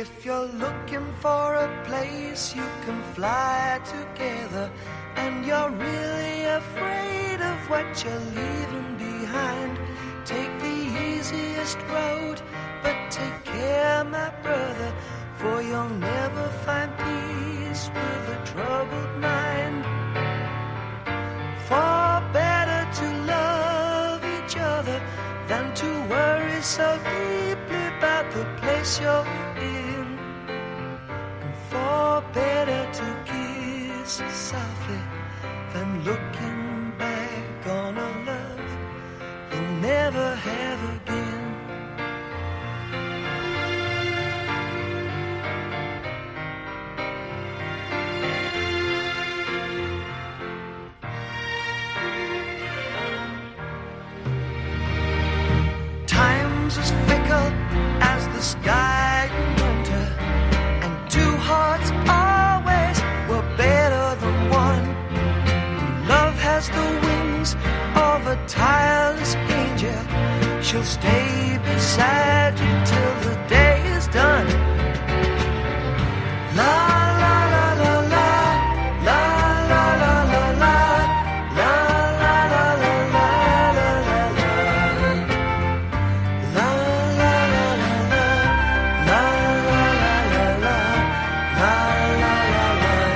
If you're looking for a place you can fly together, and you're really afraid of what you're leaving behind, take the easiest road, but take care, my brother, for you'll never find peace with a troubled mind. Far better to love each other than to worry so deeply about the place you're in. And far better to kiss softly than looking back on a love you'll never have again. Time's as fickle as the sky in winter, and two hearts always were better than one. Love has the wings of a tireless angel. She'll stay beside you till the day is done. La la la la la, la la la la la, la la la la la la la la, la la la la la, la la la la la, la la la la.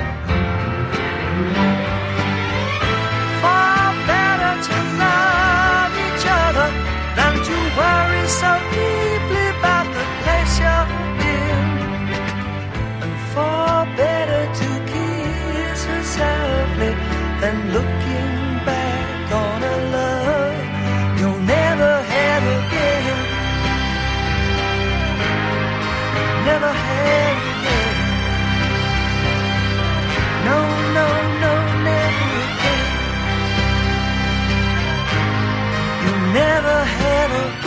Far better to love each other than to worry so deeply about the place you're in. And far better to kiss her softly than looking back on a love you'll never have again. Never have again. No, no, no, never again. You'll never have again.